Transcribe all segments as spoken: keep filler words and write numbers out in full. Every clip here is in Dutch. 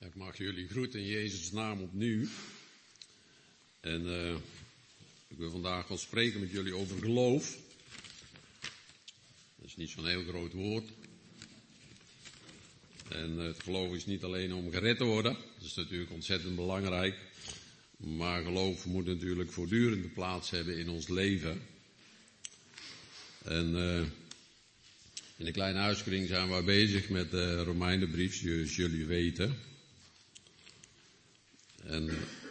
Ik mag jullie groeten in Jezus' naam opnieuw. En uh, ik wil vandaag wel spreken met jullie over geloof. Dat is niet zo'n heel groot woord. En uh, het geloof is niet alleen om gered te worden. Dat is natuurlijk ontzettend belangrijk. Maar geloof moet natuurlijk voortdurend de plaats hebben in ons leven. En uh, in de kleine huiskring zijn we bezig met de Romeinenbrief, zoals jullie weten. En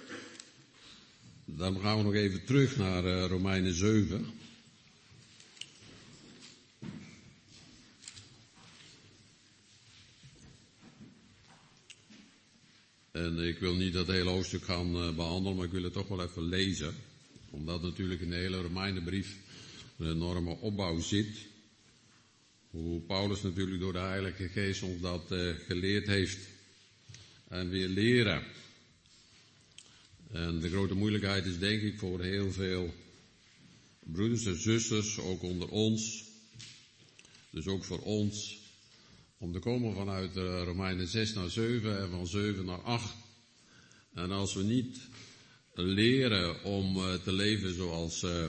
dan gaan we nog even terug naar uh, Romeinen zeven. En ik wil niet dat hele hoofdstuk gaan uh, behandelen, maar ik wil het toch wel even lezen. Omdat natuurlijk in de hele Romeinenbrief een enorme opbouw zit. Hoe Paulus natuurlijk door de Heilige Geest ons dat uh, geleerd heeft. En weer leren. En de grote moeilijkheid is denk ik voor heel veel broeders en zusters, ook onder ons. Dus ook voor ons. Om te komen vanuit uh, Romeinen zes naar zeven en van zeven naar acht. En als we niet leren om uh, te leven zoals uh,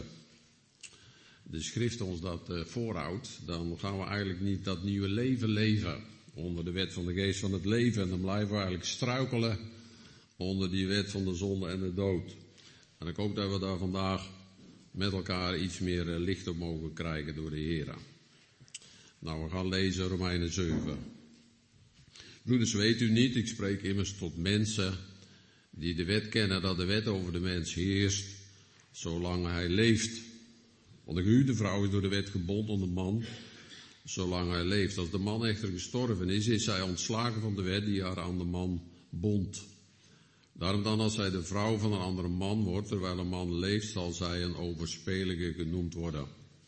de schrift ons dat uh, voorhoudt, dan gaan we eigenlijk niet dat nieuwe leven leven. Onder de wet van de geest van het leven. En dan blijven we eigenlijk struikelen onder die wet van de zonde en de dood. En ik hoop dat we daar vandaag met elkaar iets meer uh, licht op mogen krijgen door de Heer. Nou, we gaan lezen Romeinen zeven. Broeders, weet u niet, ik spreek immers tot mensen die de wet kennen, dat de wet over de mens heerst, zolang hij leeft. Want de gehuwde vrouw is door de wet gebonden aan de man, zolang hij leeft. Als de man echter gestorven is, is zij ontslagen van de wet die haar aan de man bond. Daarom dan, als zij de vrouw van een andere man wordt, terwijl een man leeft, zal zij een overspelige genoemd worden.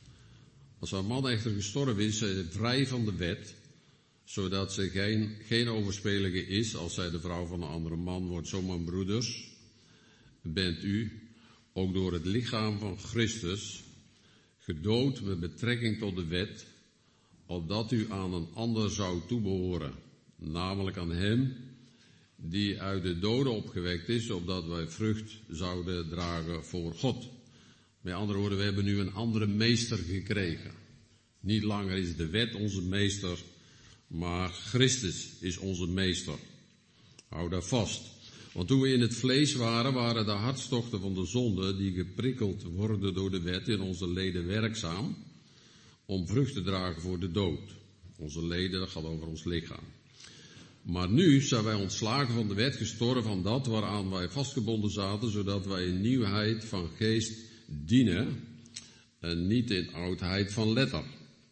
Als haar man echter gestorven is, is zij vrij van de wet, zodat ze geen, geen overspelige is als zij de vrouw van een andere man wordt. Zo, mijn broeders, bent u, ook door het lichaam van Christus, gedood met betrekking tot de wet, opdat u aan een ander zou toebehoren, namelijk aan hem die uit de doden opgewekt is, opdat wij vrucht zouden dragen voor God. Met andere woorden, we hebben nu een andere meester gekregen. Niet langer is de wet onze meester, maar Christus is onze meester. Hou daar vast. Want toen we in het vlees waren, waren de hartstochten van de zonde, die geprikkeld worden door de wet, in onze leden werkzaam, om vrucht te dragen voor de dood. Onze leden, dat gaat over ons lichaam. Maar nu zijn wij ontslagen van de wet, gestorven van dat waaraan wij vastgebonden zaten, zodat wij in nieuwheid van geest dienen en niet in oudheid van letter.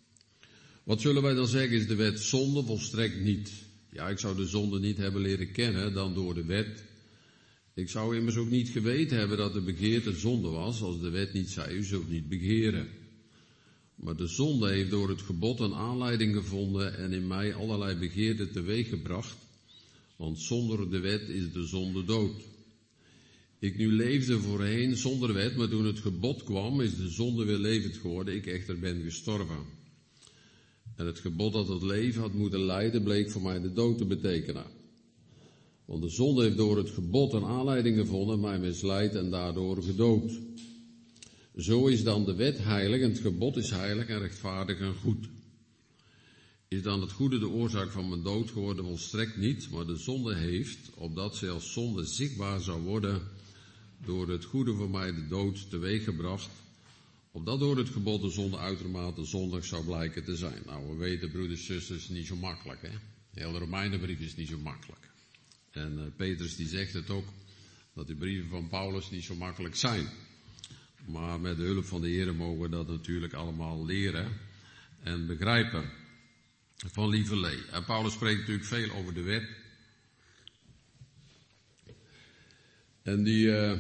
Wat zullen wij dan zeggen, is de wet zonde? Volstrekt niet. Ja, ik zou de zonde niet hebben leren kennen dan door de wet. Ik zou immers ook niet geweten hebben dat de begeerte zonde was, als de wet niet zei, u zult niet begeren. Maar de zonde heeft door het gebod een aanleiding gevonden en in mij allerlei begeerten teweeggebracht, want zonder de wet is de zonde dood. Ik nu leefde voorheen zonder wet, maar toen het gebod kwam, is de zonde weer levend geworden, ik echter ben gestorven. En het gebod dat het leven had moeten leiden, bleek voor mij de dood te betekenen. Want de zonde heeft door het gebod een aanleiding gevonden, mij misleid en daardoor gedood. Zo is dan de wet heilig en het gebod is heilig en rechtvaardig en goed. Is dan het goede de oorzaak van mijn dood geworden? Volstrekt niet, maar de zonde heeft, opdat ze als zonde zichtbaar zou worden, door het goede voor mij de dood teweeggebracht, opdat door het gebod de zonde uitermate zondig zou blijken te zijn. Nou, we weten, broeders en zusters, niet zo makkelijk, hè. De hele Romeinenbrief is niet zo makkelijk. En uh, Petrus die zegt het ook, dat de brieven van Paulus niet zo makkelijk zijn. Maar met de hulp van de Heer mogen we dat natuurlijk allemaal leren en begrijpen. Van lieverlee. En Paulus spreekt natuurlijk veel over de wet. En die, uh,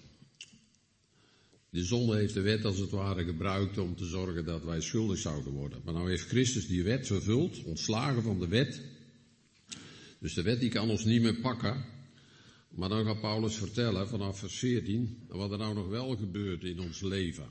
die zonde heeft de wet als het ware gebruikt om te zorgen dat wij schuldig zouden worden. Maar nou heeft Christus die wet vervuld, ontslagen van de wet. Dus de wet die kan ons niet meer pakken. Maar dan gaat Paulus vertellen vanaf vers veertien wat er nou nog wel gebeurt in ons leven.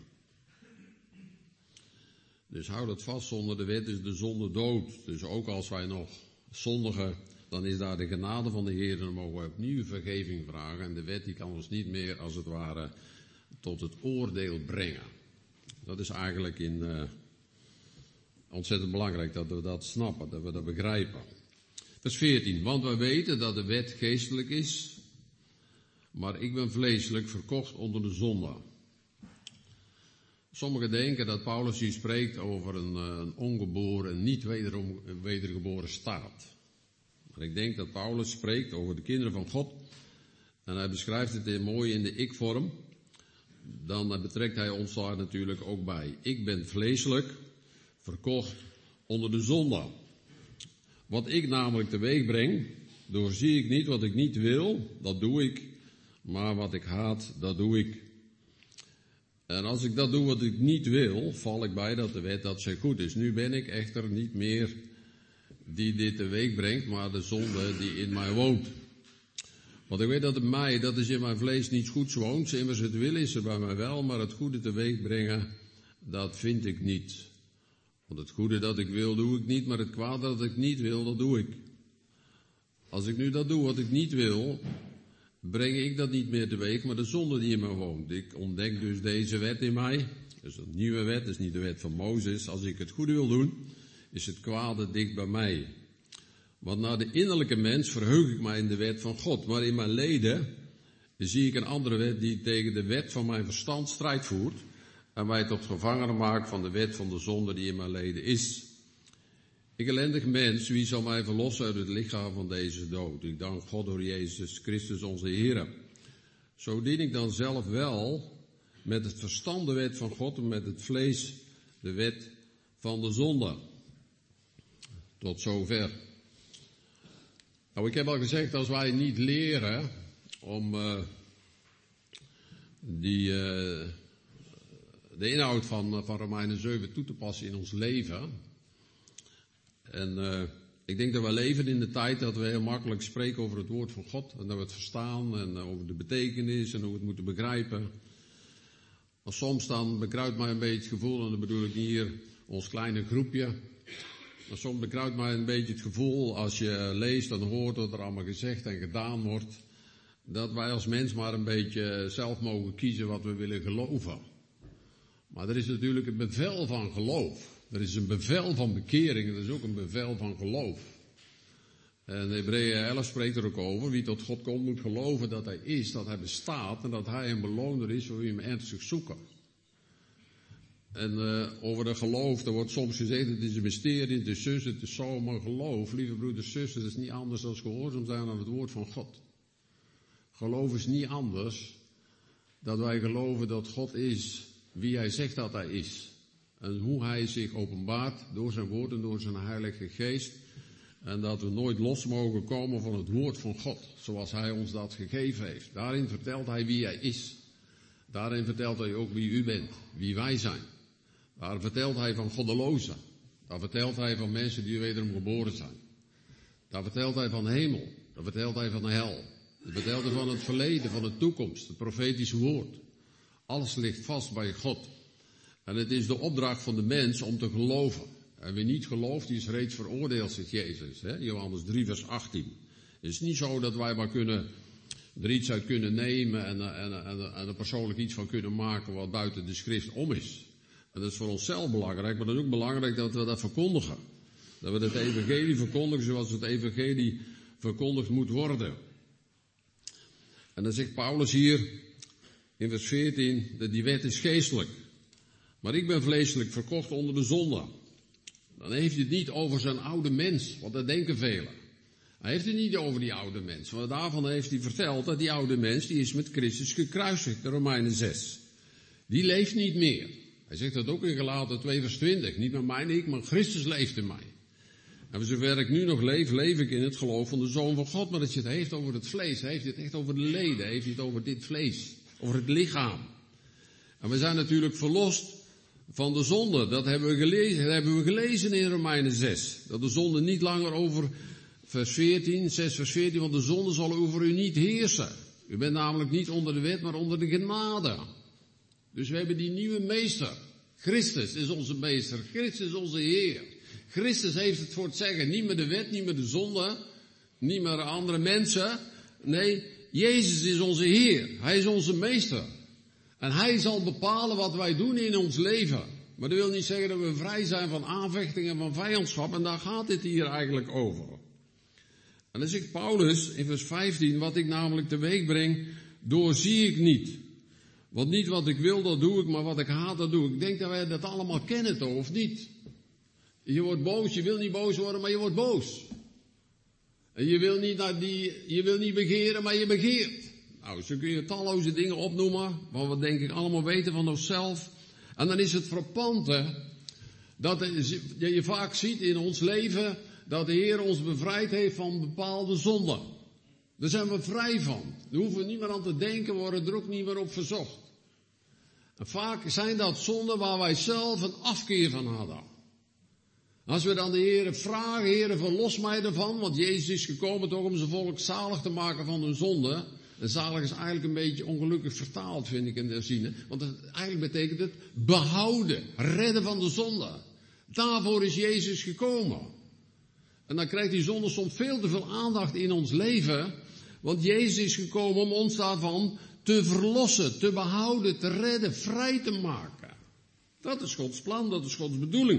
Dus houd het vast, zonder de wet is de zonde dood. Dus ook als wij nog zondigen dan is daar de genade van de Heer. Dan mogen we opnieuw vergeving vragen. En de wet die kan ons niet meer, als het ware, tot het oordeel brengen. Dat is eigenlijk in, uh, ontzettend belangrijk dat we dat snappen, dat we dat begrijpen. Vers veertien. Want wij weten dat de wet geestelijk is, maar ik ben vleeselijk verkocht onder de zonde. Sommigen denken dat Paulus hier spreekt over een, een ongeboren, niet wederom, wedergeboren staat. Maar ik denk dat Paulus spreekt over de kinderen van God. En hij beschrijft het mooi in de ik-vorm. Dan betrekt hij ons daar natuurlijk ook bij. Ik ben vleeselijk verkocht onder de zonde. Wat ik namelijk teweeg breng, doorzie ik niet wat ik niet wil, dat doe ik. Maar wat ik haat, dat doe ik. En als ik dat doe wat ik niet wil, val ik bij dat de wet dat zij goed is. Nu ben ik echter niet meer die dit teweeg brengt, maar de zonde die in mij woont. Want ik weet dat in mij, dat is in mijn vlees niets goeds woont. Immers het wil is er bij mij wel, maar het goede teweeg brengen, dat vind ik niet. Want het goede dat ik wil, doe ik niet, maar het kwaad dat ik niet wil, dat doe ik. Als ik nu dat doe wat ik niet wil, breng ik dat niet meer teweeg, maar de zonde die in mij woont. Ik ontdek dus deze wet in mij. Dat is een nieuwe wet, dat is niet de wet van Mozes. Als ik het goede wil doen, is het kwade dicht bij mij. Want naar de innerlijke mens verheug ik mij in de wet van God. Maar in mijn leden zie ik een andere wet die tegen de wet van mijn verstand strijd voert. En mij tot gevangene maakt van de wet van de zonde die in mijn leden is. Ik ellendig mens, wie zal mij verlossen uit het lichaam van deze dood? Ik dank God door Jezus Christus onze Heer. Zo dien ik dan zelf wel met het verstand de wet van God en met het vlees de wet van de zonde. Tot zover. Nou, ik heb al gezegd, als wij niet leren om uh, die, uh, de inhoud van, van Romeinen zeven toe te passen in ons leven. En uh, ik denk dat we leven in de tijd dat we heel makkelijk spreken over het woord van God. En dat we het verstaan en uh, over de betekenis en hoe we het moeten begrijpen. Maar soms dan bekruipt mij een beetje het gevoel, en dan bedoel ik niet hier ons kleine groepje. Maar soms bekruipt mij een beetje het gevoel, als je leest en hoort wat er allemaal gezegd en gedaan wordt, dat wij als mens maar een beetje zelf mogen kiezen wat we willen geloven. Maar er is natuurlijk een bevel van geloof. Er is een bevel van bekering en er is ook een bevel van geloof. En Hebreeën elf spreekt er ook over, wie tot God komt moet geloven dat hij is, dat hij bestaat en dat hij een beloner is voor wie hem ernstig zoeken. En uh, over de geloof, er wordt soms gezegd, het is een mysterie, het is zus, het is zo, maar geloof, lieve broeders, zussen, dat is niet anders dan gehoorzaam zijn aan het woord van God. Geloof is niet anders dat wij geloven dat God is wie hij zegt dat hij is. En hoe hij zich openbaart door zijn woord en door zijn heilige geest. En dat we nooit los mogen komen van het woord van God, zoals hij ons dat gegeven heeft. Daarin vertelt hij wie hij is. Daarin vertelt hij ook wie u bent, wie wij zijn. Daar vertelt hij van goddelozen. Daar vertelt hij van mensen die wederom geboren zijn. Daar vertelt hij van hemel. Daar vertelt hij van de hel. Daar vertelt hij van het verleden, van de toekomst, het profetische woord. Alles ligt vast bij God. En het is de opdracht van de mens om te geloven. En wie niet gelooft, die is reeds veroordeeld, zegt Jezus. Hè? Johannes drie vers achttien. Het is niet zo dat wij maar kunnen, er iets uit kunnen nemen en, en, en, en er persoonlijk iets van kunnen maken wat buiten de schrift om is. En dat is voor onszelf belangrijk, maar dat is ook belangrijk dat we dat verkondigen. Dat we het evangelie verkondigen zoals het evangelie verkondigd moet worden. En dan zegt Paulus hier in vers veertien, dat die wet is geestelijk. Maar ik ben vleeselijk verkocht onder de zonde. Dan heeft hij het niet over zijn oude mens, want dat denken velen. Hij heeft het niet over die oude mens, want daarvan heeft hij verteld dat die oude mens, die is met Christus gekruisigd, de Romeinen zes. Die leeft niet meer. Hij zegt dat ook in Galaten twee vers twintig. Niet met mij, ik, maar Christus leeft in mij. En voor zover ik nu nog leef, leef ik in het geloof van de Zoon van God. Maar dat je het heeft over het vlees, hij heeft het echt over de leden, hij heeft het over dit vlees, over het lichaam. En we zijn natuurlijk verlost van de zonde. Dat hebben we gelezen, dat hebben we gelezen in Romeinen zes. Dat de zonde niet langer over vers veertien, zes vers veertien, want de zonde zal over u niet heersen. U bent namelijk niet onder de wet, maar onder de genade. Dus we hebben die nieuwe meester. Christus is onze meester. Christus is onze Heer. Christus heeft het voor het zeggen. Niet met de wet, niet met de zonde. Niet meer andere mensen. Nee, Jezus is onze Heer. Hij is onze meester. En Hij zal bepalen wat wij doen in ons leven. Maar dat wil niet zeggen dat we vrij zijn van aanvechtingen en van vijandschap. En daar gaat dit hier eigenlijk over. En dan zegt Paulus in vers vijftien, wat ik namelijk teweeg breng, doorzie ik niet. Want niet wat ik wil, dat doe ik, maar wat ik haat, dat doe ik. Ik denk dat wij dat allemaal kennen, toch, of niet? Je wordt boos, je wil niet boos worden, maar je wordt boos. En je wil niet, naar die, je wil niet begeren, maar je begeert. Nou, zo kun je talloze dingen opnoemen, wat we denk ik allemaal weten van onszelf. En dan is het frappante, dat je vaak ziet in ons leven, dat de Heer ons bevrijd heeft van bepaalde zonden. Daar zijn we vrij van. Daar hoeven we niet meer aan te denken, we worden er ook niet meer op verzocht. En vaak zijn dat zonden waar wij zelf een afkeer van hadden. Als we dan de Heer vragen, Heer, verlos mij ervan, want Jezus is gekomen toch om zijn volk zalig te maken van hun zonde. En zalig is eigenlijk een beetje ongelukkig vertaald, vind ik in de zin. Want het, eigenlijk betekent het behouden, redden van de zonde. Daarvoor is Jezus gekomen. En dan krijgt die zonde soms veel te veel aandacht in ons leven. Want Jezus is gekomen om ons daarvan te verlossen, te behouden, te redden, vrij te maken. Dat is Gods plan, dat is Gods bedoeling.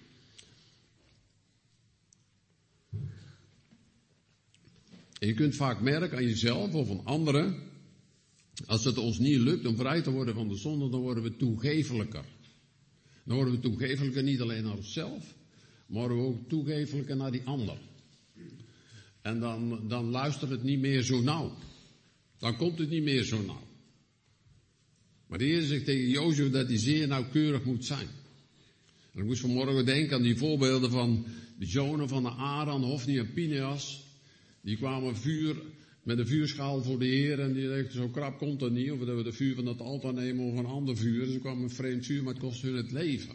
En je kunt vaak merken aan jezelf of aan anderen, als het ons niet lukt om vrij te worden van de zonde, dan worden we toegefelijker. Dan worden we toegefelijker niet alleen naar onszelf, maar worden we ook toegefelijker naar die ander. En dan, dan luistert het niet meer zo nauw. Dan komt het niet meer zo nauw. Maar de Heer zegt tegen Jozef dat hij zeer nauwkeurig moet zijn. En ik moest vanmorgen denken aan die voorbeelden van de zonen van de Aaron, Hofni en Pineas. Die kwamen vuur, met een vuurschaal voor de Heer en die dachten, zo krap komt dat niet. Of dat we de vuur van het altaar nemen of een ander vuur. Ze kwamen een vreemd vuur, maar het kost hun het leven.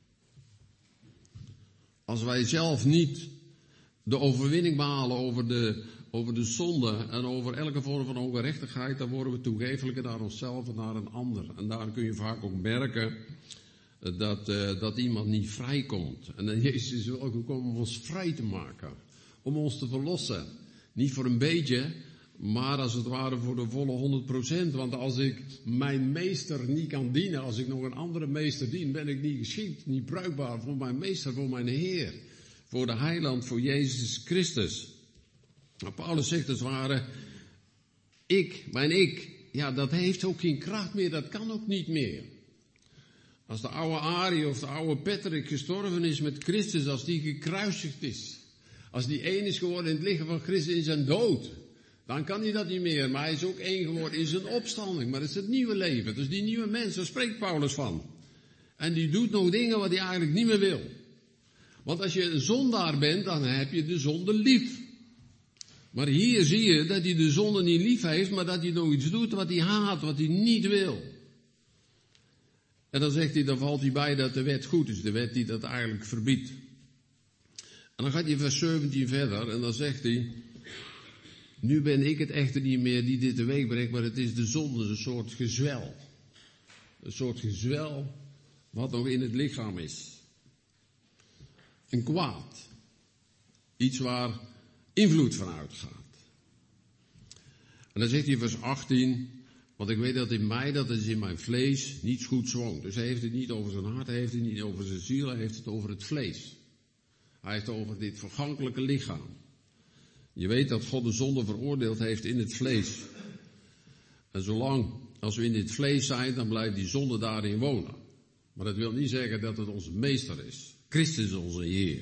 Als wij zelf niet de overwinning behalen over de, over de zonde en over elke vorm van ongerechtigheid, dan worden we toegefelijker naar onszelf en naar een ander. En daar kun je vaak ook merken dat, uh, dat iemand niet vrijkomt. En dan Jezus is wel gekomen om ons vrij te maken. Om ons te verlossen. Niet voor een beetje, maar als het ware voor de volle honderd procent. Want als ik mijn meester niet kan dienen, als ik nog een andere meester dien, ben ik niet geschikt, niet bruikbaar voor mijn meester, voor mijn Heer. Voor de heiland, voor Jezus Christus. Maar Paulus zegt als het ware, ik, mijn ik, ja, dat heeft ook geen kracht meer, dat kan ook niet meer. Als de oude Arie of de oude Patrick gestorven is met Christus, als die gekruisigd is, als die één is geworden in het lichaam van Christus in zijn dood, dan kan hij dat niet meer. Maar hij is ook één geworden in zijn opstanding. Maar dat is het nieuwe leven. Dus die nieuwe mens, daar spreekt Paulus van. En die doet nog dingen wat hij eigenlijk niet meer wil. Want als je een zondaar bent, dan heb je de zonde lief. Maar hier zie je dat hij de zonde niet lief heeft, maar dat hij nog iets doet wat hij haat, wat hij niet wil. En dan zegt hij, dan valt hij bij dat de wet goed is. De wet die dat eigenlijk verbiedt. En dan gaat hij vers zeventien verder en dan zegt hij, nu ben ik het echter niet meer die dit teweeg brengt, maar het is de zonde, een soort gezwel. Een soort gezwel wat nog in het lichaam is. Een kwaad. Iets waar invloed van uitgaat. En dan zegt hij vers achttien, want ik weet dat in mij, dat is in mijn vlees, niets goeds woont. Dus hij heeft het niet over zijn hart, hij heeft het niet over zijn ziel, hij heeft het over het vlees. Hij heeft het over dit vergankelijke lichaam. Je weet dat God de zonde veroordeeld heeft in het vlees. En zolang als we in dit vlees zijn, dan blijft die zonde daarin wonen. Maar dat wil niet zeggen dat het onze meester is. Christus is onze Heer.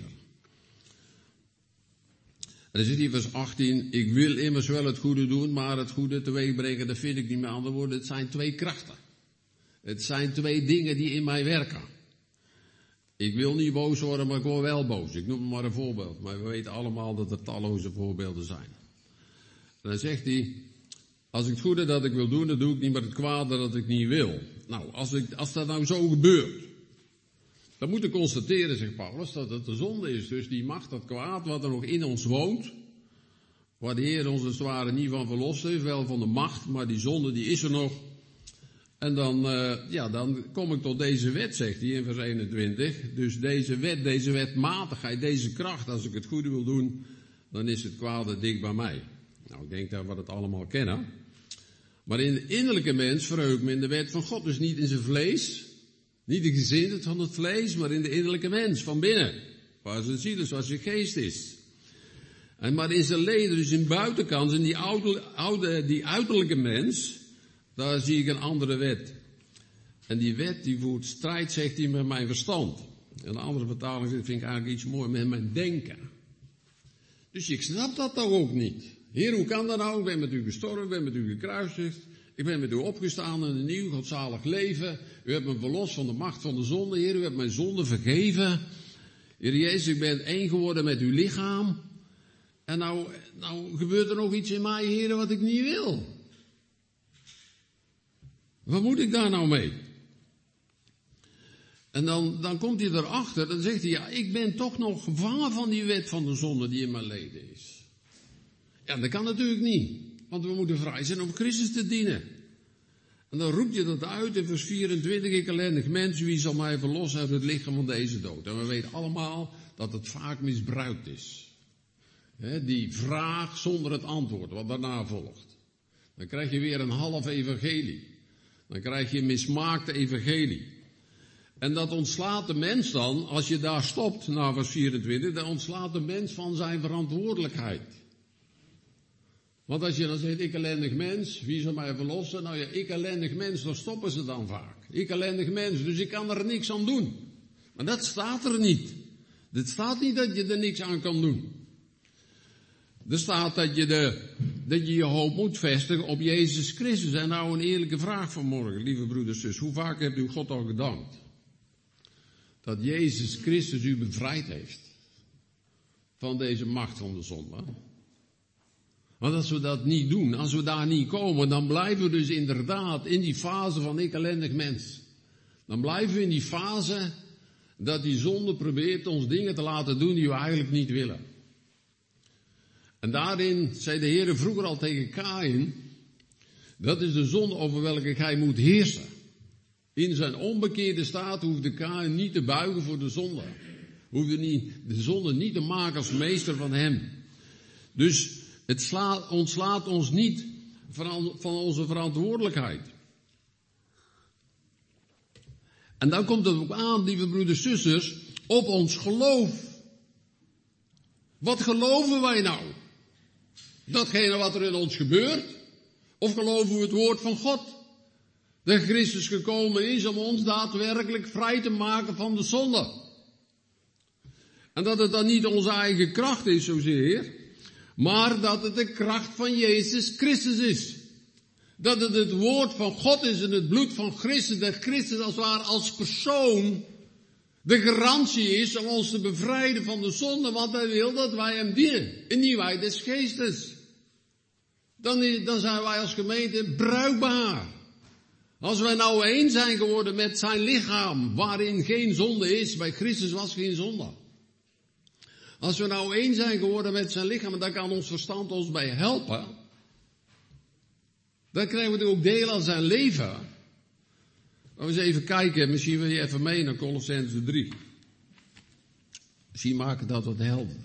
En dan zit hier vers achttien, ik wil immers wel het goede doen, maar het goede teweeg brengen, dat vind ik niet meer aan de woorden. Het zijn twee krachten. Het zijn twee dingen die in mij werken. Ik wil niet boos worden, maar ik word wel boos. Ik noem maar een voorbeeld. Maar we weten allemaal dat er talloze voorbeelden zijn. En dan zegt hij, als ik het goede dat ik wil doen, dan doe ik niet, maar het kwade dat ik niet wil. Nou, als, ik, als dat nou zo gebeurt, dan moet ik constateren, zegt Paulus, dat het de zonde is. Dus die macht, dat kwaad wat er nog in ons woont, waar de Heer ons als het ware niet van verlost heeft, wel van de macht, maar die zonde die is er nog. En dan, uh, ja, dan kom ik tot deze wet, zegt hij in vers eenentwintig. Dus deze wet, deze wetmatigheid, deze kracht, als ik het goede wil doen, dan is het kwade dik bij mij. Nou, ik denk dat we het allemaal kennen. Maar in de innerlijke mens verheugt men in de wet van God. Dus niet in zijn vlees, niet de gezindheid van het vlees, maar in de innerlijke mens, van binnen. Waar zijn ziel is, waar zijn geest is. En maar in zijn leden, dus in buitenkant, in die, oude, oude, die uiterlijke mens, daar zie ik een andere wet. En die wet die voert strijd, zegt hij, met mijn verstand. En de andere vertaling vind ik eigenlijk iets mooi, met mijn denken. Dus ik snap dat toch ook niet. Heer, hoe kan dat nou? Ik ben met u gestorven, ik ben met u gekruisigd. Ik ben met u opgestaan in een nieuw, godzalig leven. U hebt me verlost van de macht van de zonde. Heer, u hebt mijn zonde vergeven. Heer Jezus, ik ben één geworden met uw lichaam. En nou, nou gebeurt er nog iets in mij, Heer, wat ik niet wil. Wat moet ik daar nou mee? En dan, dan komt hij erachter, dan zegt hij, ja, ik ben toch nog gevangen van die wet van de zonde die in mijn leden is. Ja, dat kan natuurlijk niet, want we moeten vrij zijn om Christus te dienen. En dan roept je dat uit in vers vierentwintig, ik ellendig mens, wie zal mij verlossen uit het lichaam van deze dood? En we weten allemaal dat het vaak misbruikt is. He, die vraag zonder het antwoord, wat daarna volgt. Dan krijg je weer een half evangelie. Dan krijg je een mismaakte evangelie. En dat ontslaat de mens dan, als je daar stopt, na vers vierentwintig, dan ontslaat de mens van zijn verantwoordelijkheid. Want als je dan zegt, ik ellendig mens, wie zal mij verlossen? Nou ja, ik ellendig mens, daar stoppen ze dan vaak. Ik ellendig mens, dus ik kan er niks aan doen. Maar dat staat er niet. Het staat niet dat je er niks aan kan doen. Er staat dat je, de, dat je je hoop moet vestigen op Jezus Christus. En nou een eerlijke vraag vanmorgen, lieve broeders en zus. Hoe vaak hebt u God al gedankt? Dat Jezus Christus u bevrijd heeft. Van deze macht van de zonde. Want als we dat niet doen, als we daar niet komen, dan blijven we dus inderdaad in die fase van ik ellendig mens. Dan blijven we in die fase dat die zonde probeert ons dingen te laten doen die we eigenlijk niet willen. En daarin zei de Heer vroeger al tegen Kaïn, dat is de zonde over welke gij moet heersen. In zijn onbekeerde staat hoefde Kaïn niet te buigen voor de zonde. Hoefde niet, de zonde niet te maken als meester van hem. Dus het slaat, ontslaat ons niet van, van onze verantwoordelijkheid. En dan komt het ook aan, lieve broeders en zusters, op ons geloof. Wat geloven wij nou? Datgene wat er in ons gebeurt? Of geloven we het woord van God? Dat Christus gekomen is om ons daadwerkelijk vrij te maken van de zonde. En dat het dan niet onze eigen kracht is zozeer, maar dat het de kracht van Jezus Christus is. Dat het het woord van God is en het bloed van Christus, dat Christus als het ware als persoon de garantie is om ons te bevrijden van de zonde, want hij wil dat wij hem dienen, in nieuwheid des geestes. Dan, dan zijn wij als gemeente bruikbaar. Als wij nou één zijn geworden met zijn lichaam, waarin geen zonde is, bij Christus was geen zonde. Als we nou één zijn geworden met zijn lichaam, dan kan ons verstand ons bij helpen. Dan krijgen we ook deel aan zijn leven. Laten we eens even kijken, misschien wil je even mee naar Colossenzen drie. Misschien maken dat wat helderder.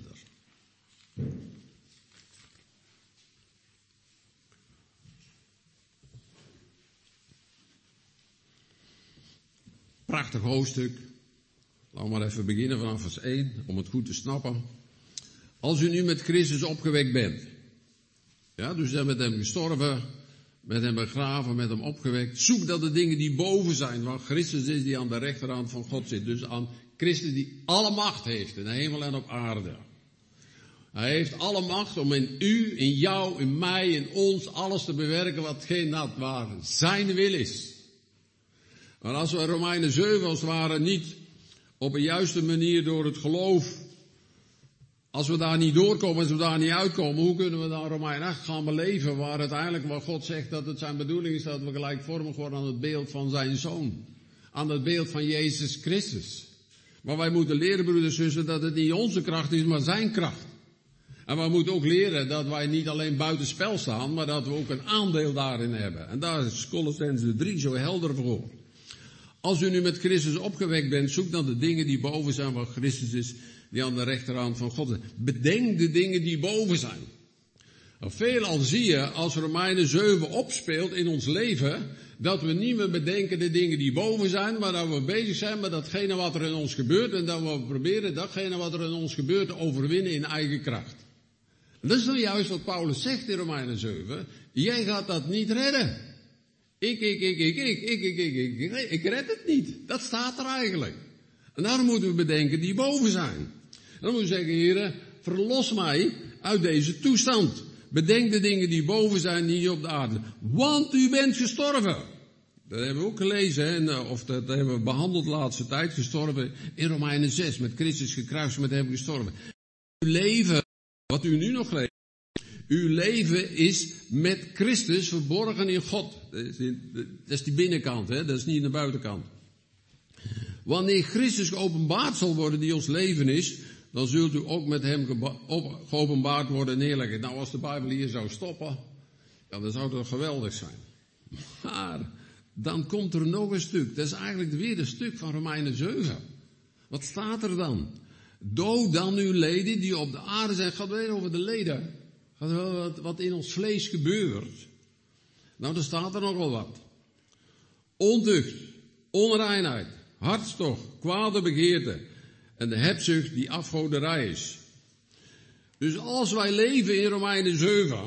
Prachtig hoofdstuk. Laten we maar even beginnen vanaf vers één, om het goed te snappen. Als u nu met Christus opgewekt bent. Ja, dus zijn met hem gestorven, met hem begraven, met hem opgewekt. Zoek dat de dingen die boven zijn, waar Christus is die aan de rechterhand van God zit. Dus aan Christus die alle macht heeft, in de hemel en op aarde. Hij heeft alle macht om in u, in jou, in mij, in ons alles te bewerken wat geen dat waar zijn wil is. Maar als we Romeinen zeven als het ware niet op een juiste manier door het geloof, als we daar niet doorkomen, als we daar niet uitkomen, hoe kunnen we dan Romeinen acht gaan beleven, waar uiteindelijk waar God zegt dat het zijn bedoeling is dat we gelijkvormig worden aan het beeld van zijn Zoon. Aan het beeld van Jezus Christus. Maar wij moeten leren, broeders en zussen, dat het niet onze kracht is, maar zijn kracht. En wij moeten ook leren dat wij niet alleen buiten spel staan, maar dat we ook een aandeel daarin hebben. En daar is Colossenzen drie zo helder voor. Als u nu met Christus opgewekt bent, zoek dan de dingen die boven zijn waar Christus is, die aan de rechterhand van God zijn. Bedenk de dingen die boven zijn. Nou, veelal zie je, als Romeinen zeven opspeelt in ons leven, dat we niet meer bedenken de dingen die boven zijn, maar dat we bezig zijn met datgene wat er in ons gebeurt en dat we proberen datgene wat er in ons gebeurt te overwinnen in eigen kracht. En dat is nou juist wat Paulus zegt in Romeinen zeven. Jij gaat dat niet redden. Ik, ik, ik, ik, ik, ik, ik, ik, ik, ik, ik red het niet. Dat staat er eigenlijk. En daarom moeten we bedenken die boven zijn. En dan moeten we zeggen, heren, verlos mij uit deze toestand. Bedenk de dingen die boven zijn, niet op de aarde. Want u bent gestorven. Dat hebben we ook gelezen, hè? Of dat hebben we behandeld de laatste tijd, gestorven in Romeinen zes. Met Christus gekruist, met hem gestorven. Uw leven, wat u nu nog leeft, uw leven is met Christus verborgen in God. Dat is, dat is die binnenkant, hè? Dat is niet de buitenkant. Wanneer Christus geopenbaard zal worden, die ons leven is, dan zult u ook met hem geba- op, geopenbaard worden neerleggen. Nou, als de Bijbel hier zou stoppen, ja, dan zou het geweldig zijn. Maar dan komt er nog een stuk. Dat is eigenlijk weer een stuk van Romeinen zeven. Wat staat er dan? Dood dan uw leden die op de aarde zijn. Het gaat weer over de leden. Het gaat wel wat, wat in ons vlees gebeurt. Nou, dan staat er nog wel wat. Ontucht, onreinheid, hartstocht, kwade begeerte en de hebzucht die afgoderij is. Dus als wij leven in Romeinen zeven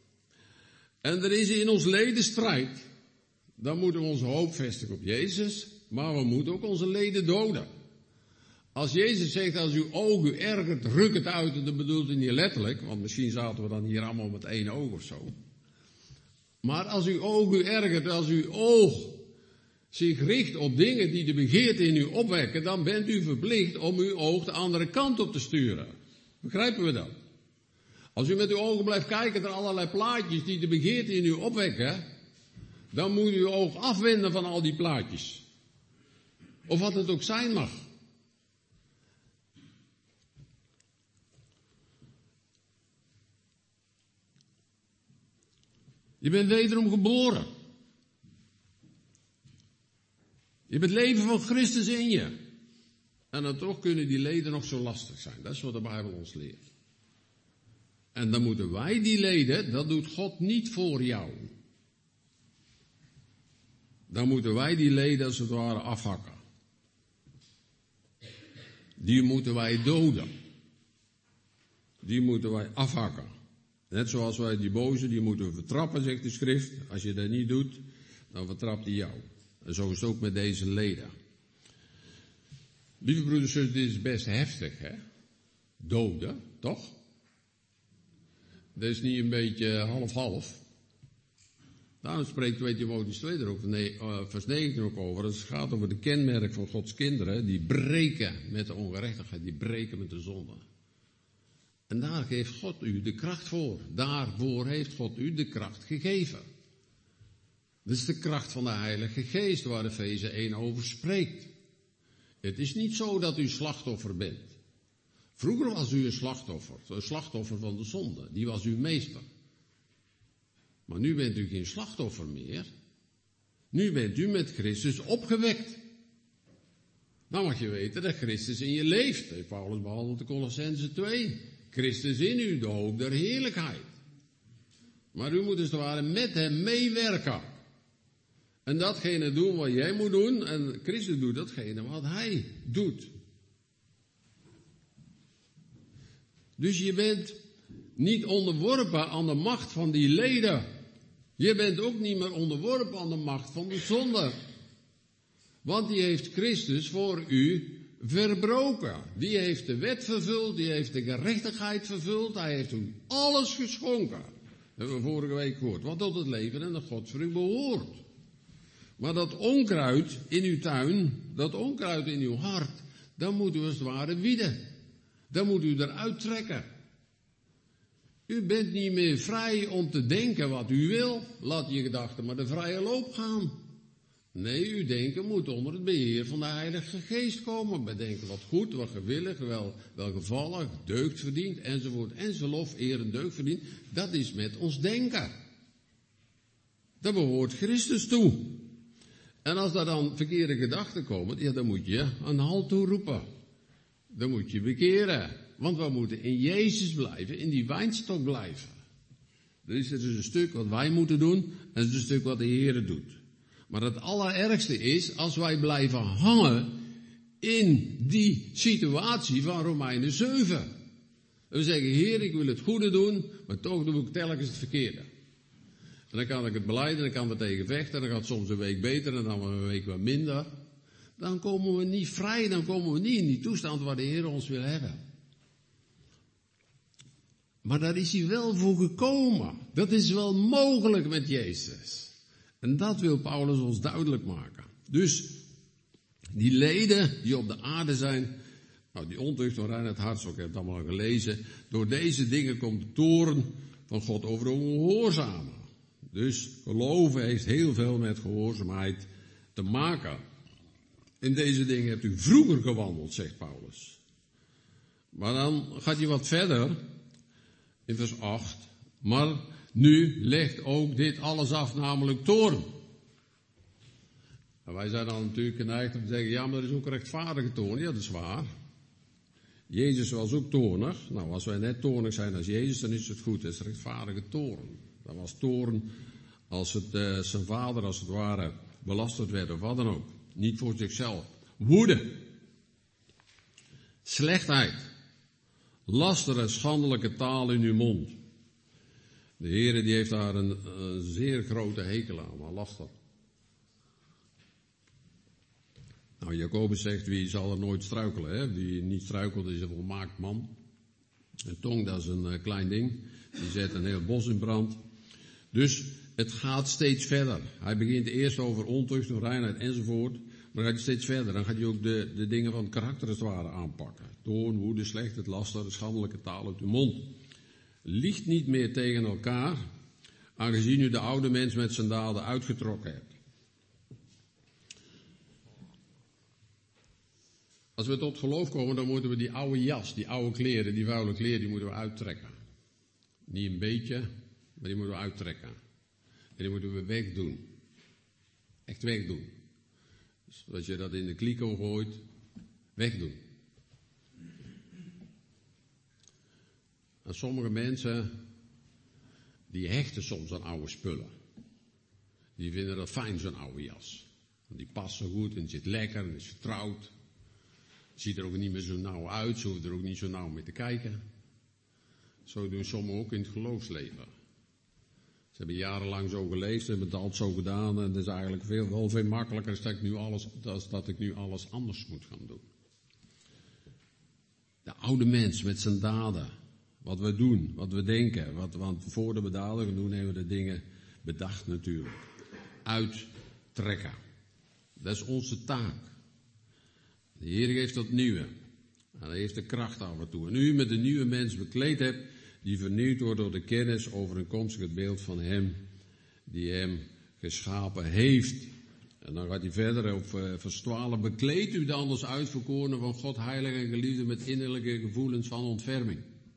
en er is in ons leden strijd, dan moeten we onze hoop vestigen op Jezus, maar we moeten ook onze leden doden. Als Jezus zegt, als uw oog u ergert, ruk het uit, en dat bedoelt hij niet letterlijk, want misschien zaten we dan hier allemaal met één oog of zo. Maar als uw oog u ergert, als uw oog zich richt op dingen die de begeerte in u opwekken, dan bent u verplicht om uw oog de andere kant op te sturen. Begrijpen we dat? Als u met uw ogen blijft kijken naar allerlei plaatjes die de begeerte in u opwekken, dan moet u uw oog afwenden van al die plaatjes. Of wat het ook zijn mag. Je bent wederom geboren. Je hebt het leven van Christus in je. En dan toch kunnen die leden nog zo lastig zijn. Dat is wat de Bijbel ons leert. En dan moeten wij die leden, dat doet God niet voor jou. Dan moeten wij die leden als het ware afhakken. Die moeten wij doden. Die moeten wij afhakken. Net zoals wij die boze, die moeten we vertrappen, zegt de schrift. Als je dat niet doet, dan vertrapt hij jou. En zo is het ook met deze leden. Lieve broeders en zussen, dit is best heftig, hè? Doden, toch? Dat is niet een beetje half-half. Daarom spreekt twee Timotheüs twee er ook, vers negentien ook over. Het gaat over de kenmerk van Gods kinderen. Die breken met de ongerechtigheid, die breken met de zonde. En daar geeft God u de kracht voor. Daarvoor heeft God u de kracht gegeven. Dat is de kracht van de Heilige Geest waar Efeze één over spreekt. Het is niet zo dat u slachtoffer bent. Vroeger was u een slachtoffer, een slachtoffer van de zonde. Die was uw meester. Maar nu bent u geen slachtoffer meer. Nu bent u met Christus opgewekt. Dan mag je weten dat Christus in je leeft. Heeft Paulus behandeld in Colossenzen twee. Christus in u, de hoop der heerlijkheid. Maar u moet dus ware met hem meewerken. En datgene doen wat jij moet doen. En Christus doet datgene wat hij doet. Dus je bent niet onderworpen aan de macht van die leden. Je bent ook niet meer onderworpen aan de macht van de zonde. Want die heeft Christus voor u verbroken. Die heeft de wet vervuld, die heeft de gerechtigheid vervuld. Hij heeft u alles geschonken. Dat hebben we vorige week gehoord. Wat tot het leven en de God voor u behoort. Maar dat onkruid in uw tuin, dat onkruid in uw hart, dan moet u als het ware wieden. Dan moet u eruit trekken. U bent niet meer vrij om te denken wat u wil. Laat je gedachten maar de vrije loop gaan. Nee, uw denken moet onder het beheer van de Heilige Geest komen. Bedenken wat goed, wat gewillig, wel, welgevallig, deugd verdient, enzovoort. En zijn lof, eer en deugd verdient. Dat is met ons denken. Dat behoort Christus toe. En als daar dan verkeerde gedachten komen, ja, dan moet je een halt toe roepen. dan moet je bekeren. Want we moeten in Jezus blijven, in die wijnstok blijven. Dus er is een stuk wat wij moeten doen, en er is een stuk wat de Heer doet. Maar het allerergste is, als wij blijven hangen in die situatie van Romeinen zeven. En we zeggen, Heer, ik wil het goede doen, maar toch doe ik telkens het verkeerde. En dan kan ik het belijden, dan kan ik er tegen vechten, dan gaat het soms een week beter en dan een week wat minder. Dan komen we niet vrij, dan komen we niet in die toestand waar de Heer ons wil hebben. Maar daar is hij wel voor gekomen. Dat is wel mogelijk met Jezus. En dat wil Paulus ons duidelijk maken. Dus die leden die op de aarde zijn, nou die ontucht, onreinheid, hartstocht, ik heb het allemaal gelezen. Door deze dingen komt de toorn van God over de ongehoorzamen. Dus geloven heeft heel veel met gehoorzaamheid te maken. In deze dingen hebt u vroeger gewandeld, zegt Paulus. Maar dan gaat hij wat verder, in vers acht. Maar nu legt ook dit alles af, namelijk toorn. En wij zijn dan natuurlijk geneigd om te zeggen, ja, maar er is ook rechtvaardige toorn. Ja, dat is waar. Jezus was ook toornig. Nou, als wij net toornig zijn als Jezus, dan is het goed. Dat is rechtvaardige toorn. Dat was toorn als het, uh, zijn vader, als het ware, belasterd werd of wat dan ook. Niet voor zichzelf. Woede. Slechtheid. Laster en schandelijke taal in uw mond. De Heere die heeft daar een, een zeer grote hekel aan, aan laster. Nou, Jacobus zegt, wie zal er nooit struikelen, hè? Wie niet struikelt is een volmaakt man. Een tong, dat is een uh, klein ding. Die zet een heel bos in brand. Dus het gaat steeds verder. Hij begint eerst over ontucht, onreinheid enzovoort. Maar dan gaat hij steeds verder. Dan gaat hij ook de, de dingen van het karakter als het ware aanpakken. Toorn, woede, slechtheid, laster, de schandelijke taal uit de mond. Liegt niet meer tegen elkaar, aangezien u de oude mens met zijn daden uitgetrokken hebt. Als we tot geloof komen, dan moeten we die oude jas, die oude kleren, die vuile kleren, die moeten we uittrekken. Niet een beetje, maar die moeten we uittrekken. En die moeten we wegdoen. Echt wegdoen. Dus als je dat in de kliko gooit, wegdoen. En sommige mensen, die hechten soms aan oude spullen. Die vinden dat fijn, zo'n oude jas. Want die past zo goed en het zit lekker en is vertrouwd. Het ziet er ook niet meer zo nauw uit, ze hoeven er ook niet zo nauw mee te kijken. Zo doen sommigen ook in het geloofsleven. Ze hebben jarenlang zo geleefd, ze hebben het altijd zo gedaan en het is eigenlijk veel, wel veel makkelijker dat ik nu alles, dat, dat ik nu alles anders moet gaan doen. De oude mens met zijn daden. Wat we doen, wat we denken, wat, want voor we daden gaan doen, hebben we de dingen bedacht natuurlijk. Uittrekken. Dat is onze taak. De Heer geeft dat nieuwe. En hij heeft de kracht af en toe. En u met de nieuwe mens bekleed hebt, die vernieuwd wordt door de kennis over een komstig beeld van hem, die hem geschapen heeft. En dan gaat hij verder op uh, vers twaalf. Bekleed u dan als uitverkorenen van God, heilig en geliefde, met innerlijke gevoelens van ontferming.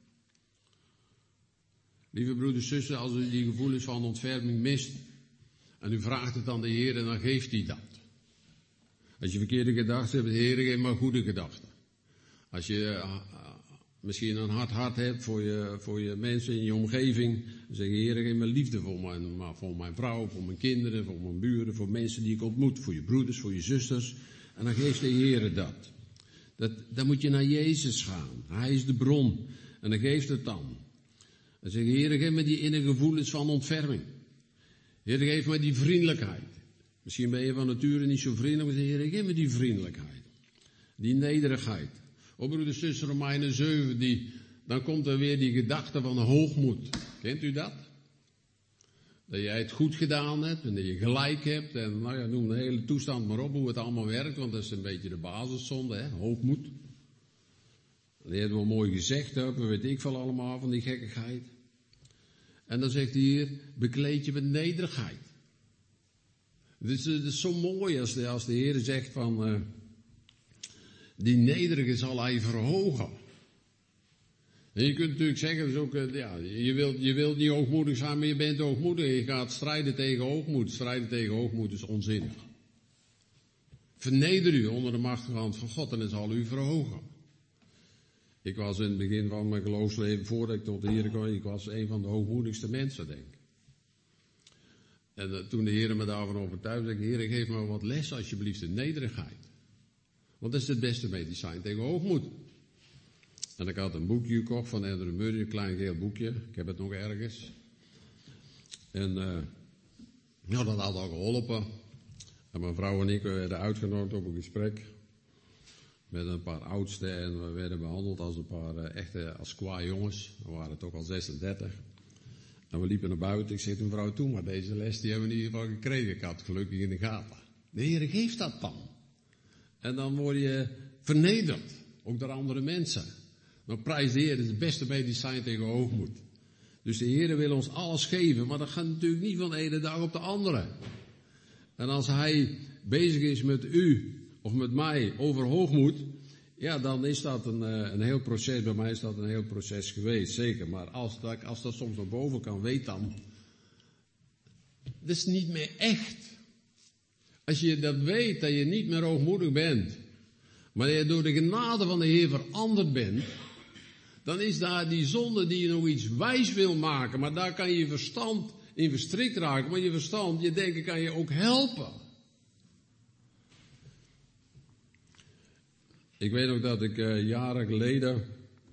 Lieve broeders, zussen, als u die gevoelens van ontferming mist, en u vraagt het aan de Heer, dan geeft hij dat. Als je verkeerde gedachten hebt, de Heer geeft maar goede gedachten. Als je uh, misschien een hard hart hebt voor je, voor je mensen in je omgeving, dan zeg je, Heer, geef me liefde voor mijn, voor mijn vrouw, voor mijn kinderen, voor mijn buren, voor mensen die ik ontmoet, voor je broeders, voor je zusters. En dan geeft de Heer dat. dat. Dan moet je naar Jezus gaan. Hij is de bron. En dan geeft het dan. Dan zeg je, Heer, geef me die innige gevoelens van ontferming. Heer, geef me die vriendelijkheid. Misschien ben je van nature niet zo vriendelijk, maar Heer, geef me die vriendelijkheid. Die nederigheid. O broeders, zussen, Romeinen zeven, die, dan komt er weer die gedachte van hoogmoed. Kent u dat? Dat jij het goed gedaan hebt en dat je gelijk hebt. En nou ja, noem de hele toestand maar op hoe het allemaal werkt, want dat is een beetje de basiszonde, hè? Hoogmoed. Dat hebben we mooi gezegd, hè? Weet ik veel allemaal van die gekkigheid. En dan zegt hij hier, bekleed je met nederigheid. Het is, het is zo mooi als de, als de Heer zegt van, uh, die nederige zal hij verhogen. En je kunt natuurlijk zeggen, dus ook, uh, ja, je wilt, je wilt niet hoogmoedig zijn, maar je bent hoogmoedig. Je gaat strijden tegen hoogmoed. Strijden tegen hoogmoed is onzinnig. Verneder u onder de machtige hand van God en hij zal u verhogen. Ik was in het begin van mijn geloofsleven, voordat ik tot de Heer kwam, ik was een van de hoogmoedigste mensen, denk ik. En uh, toen de Heer me daarvan overtuigde, zei ik, Heer, geef me wat les alsjeblieft in nederigheid. Want dat is het beste medicijn tegen hoogmoed. En ik had een boekje gekocht van Andrew Murray, een klein geel boekje. Ik heb het nog ergens. En uh, nou, dat had al geholpen. En mijn vrouw en ik we werden uitgenodigd op een gesprek met een paar oudsten. En we werden behandeld als een paar uh, echte, als qua jongens. We waren toch al zesendertig. En we liepen naar buiten. Ik zei toen, mevrouw, toe, maar deze les die hebben we in ieder geval gekregen. Ik had het gelukkig in de gaten. De Heer geeft dat dan. En dan word je vernederd. Ook door andere mensen. Maar prijs de Heer, dat is het beste medicijn tegen hoogmoed. Dus de Heer wil ons alles geven, maar dat gaat natuurlijk niet van de ene dag op de andere. En als Hij bezig is met u, of met mij, over hoogmoed, ja, dan is dat een, een heel proces. Bij mij is dat een heel proces geweest, zeker. Maar als dat, als dat soms naar boven kan, weet dan, dat is niet meer echt. Als je dat weet, dat je niet meer hoogmoedig bent, maar dat je door de genade van de Heer veranderd bent, dan is daar die zonde die je nog iets wijs wil maken, maar daar kan je verstand in verstrikt raken, maar je verstand, je denken kan je ook helpen. Ik weet nog dat ik uh, jaren geleden,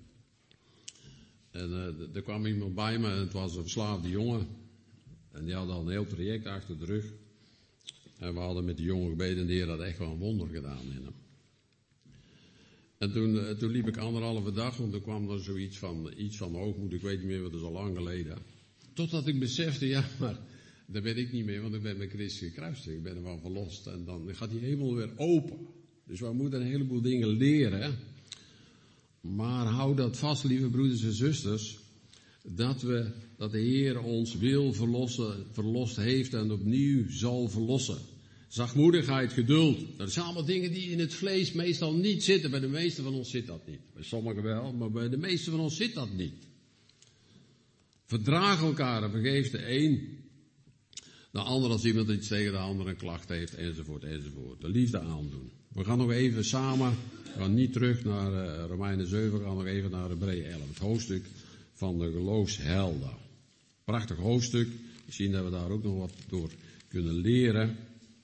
en uh, er kwam iemand bij me en het was een verslaafde jongen, en die had al een heel traject achter de rug, en we hadden met die jongen gebeden en de Heer had echt wel een wonder gedaan in hem. En toen, uh, toen liep ik anderhalve dag, want toen kwam er zoiets van, iets van hoogmoed, ik weet niet meer, wat is al lang geleden. Totdat ik besefte, ja, maar daar ben ik niet meer, want ik ben met Christus gekruisigd, ik ben ervan verlost. En dan gaat die hemel weer open. Dus wij moeten een heleboel dingen leren. Maar hou dat vast, lieve broeders en zusters, dat we, dat de Heer ons wil verlossen, verlost heeft en opnieuw zal verlossen. Zachtmoedigheid, geduld. Dat zijn allemaal dingen die in het vlees meestal niet zitten. Bij de meesten van ons zit dat niet. Bij sommigen wel, maar bij de meesten van ons zit dat niet. Verdraag elkaar en vergeef de een de ander als iemand iets tegen de ander een klacht heeft, enzovoort, enzovoort. De liefde aandoen. We gaan nog even samen, we gaan niet terug naar uh, Romeinen zeven, we gaan nog even naar Hebreeën elf. Het hoofdstuk van de geloofshelden. Prachtig hoofdstuk. Misschien dat we daar ook nog wat door kunnen leren.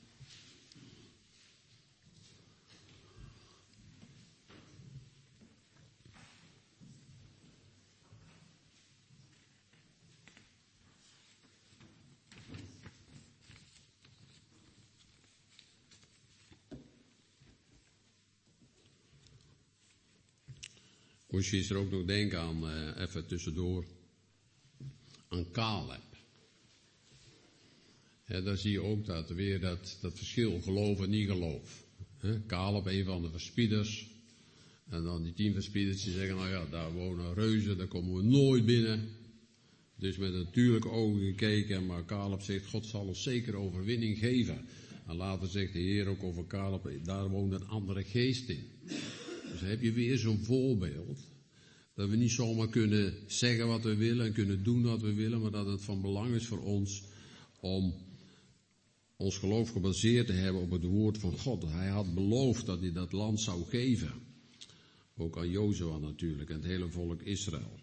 Moest je eens er ook nog denken aan, uh, even tussendoor, aan Caleb. Ja, daar zie je ook dat, weer dat, dat verschil, geloof en niet geloof. He, Caleb, een van de verspieders. En dan die tien verspieders die zeggen, nou ja, daar wonen reuzen, daar komen we nooit binnen. Dus met natuurlijke ogen gekeken, maar Caleb zegt, God zal ons zeker overwinning geven. En later zegt de Heer ook over Caleb, daar woont een andere geest in. Dus dan heb je weer zo'n voorbeeld, dat we niet zomaar kunnen zeggen wat we willen en kunnen doen wat we willen, maar dat het van belang is voor ons om ons geloof gebaseerd te hebben op het woord van God. Hij had beloofd dat hij dat land zou geven. Ook aan Jozua natuurlijk en het hele volk Israël.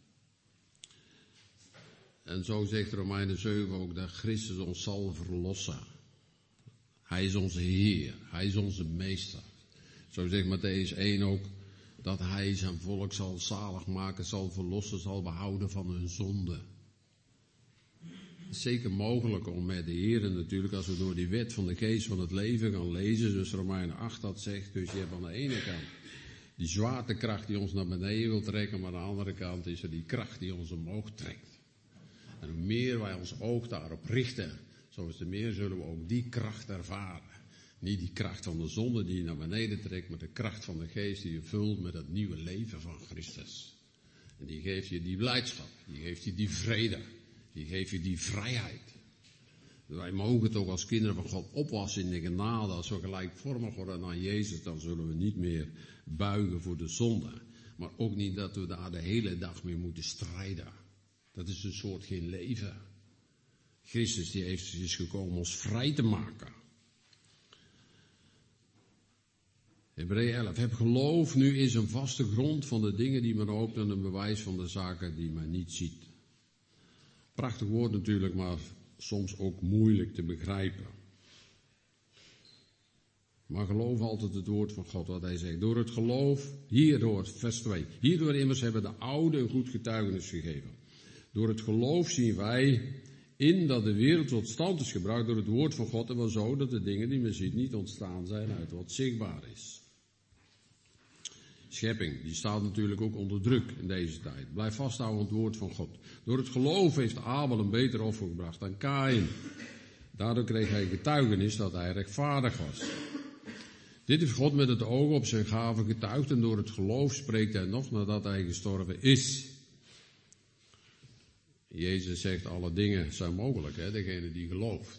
En zo zegt Romeinen zeven ook dat Christus ons zal verlossen. Hij is onze Heer, hij is onze meester. Zo zegt Mattheüs één ook, dat hij zijn volk zal zalig maken, zal verlossen, zal behouden van hun zonde. Het is zeker mogelijk om met de Heer natuurlijk, als we door die wet van de geest van het leven gaan lezen, dus Romeinen acht dat zegt, dus je hebt aan de ene kant die zwaartekracht die ons naar beneden wil trekken, maar aan de andere kant is er die kracht die ons omhoog trekt. En hoe meer wij ons oog daarop richten, zo is te meer zullen we ook die kracht ervaren. Niet die kracht van de zonde die je naar beneden trekt, maar de kracht van de geest die je vult met het nieuwe leven van Christus. En die geeft je die blijdschap, die geeft je die vrede, die geeft je die vrijheid. Wij mogen toch als kinderen van God opwassen in de genade. Als we gelijkvormig worden aan Jezus, dan zullen we niet meer buigen voor de zonde. Maar ook niet dat we daar de hele dag mee moeten strijden. Dat is een soort geen leven. Christus die heeft, is gekomen ons vrij te maken. Hebreeën elf. Heb geloof nu is een vaste grond van de dingen die men hoopt en een bewijs van de zaken die men niet ziet. Prachtig woord natuurlijk, maar soms ook moeilijk te begrijpen. Maar geloof altijd het woord van God, wat hij zegt. Door het geloof, hierdoor, vers twee. Hierdoor immers hebben de ouden een goed getuigenis gegeven. Door het geloof zien wij in dat de wereld tot stand is gebracht door het woord van God. En wel zo dat de dingen die men ziet niet ontstaan zijn uit wat zichtbaar is. Schepping, die staat natuurlijk ook onder druk in deze tijd. Blijf vasthouden aan het woord van God. Door het geloof heeft Abel een beter offer gebracht dan Kaïn. Daardoor kreeg hij getuigenis dat hij rechtvaardig was. Dit heeft God met het oog op zijn gave getuigd en door het geloof spreekt hij nog nadat hij gestorven is. Jezus zegt alle dingen zijn mogelijk, hè, degene die gelooft.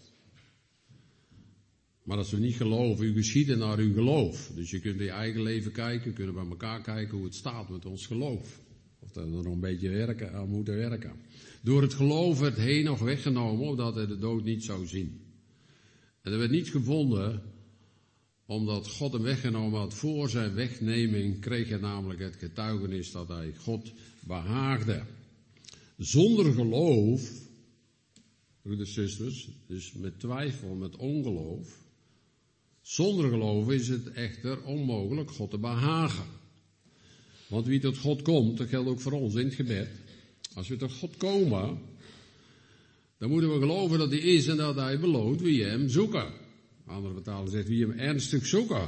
Maar als we niet geloven, u geschieden naar uw geloof. Dus je kunt in je eigen leven kijken, we kunnen bij elkaar kijken hoe het staat met ons geloof. Of dat we er nog een beetje werken, aan moeten werken. Door het geloof werd Henoch weggenomen, opdat hij de dood niet zou zien. En er werd niet gevonden, omdat God hem weggenomen had. Voor zijn wegneming kreeg hij namelijk het getuigenis dat hij God behaagde. Zonder geloof, broeders en zusters, dus met twijfel, met ongeloof. Zonder geloof is het echter onmogelijk God te behagen. Want wie tot God komt, dat geldt ook voor ons in het gebed. Als we tot God komen, dan moeten we geloven dat hij is en dat hij beloont wie hem zoeken. Andere vertaler zegt wie hem ernstig zoeken.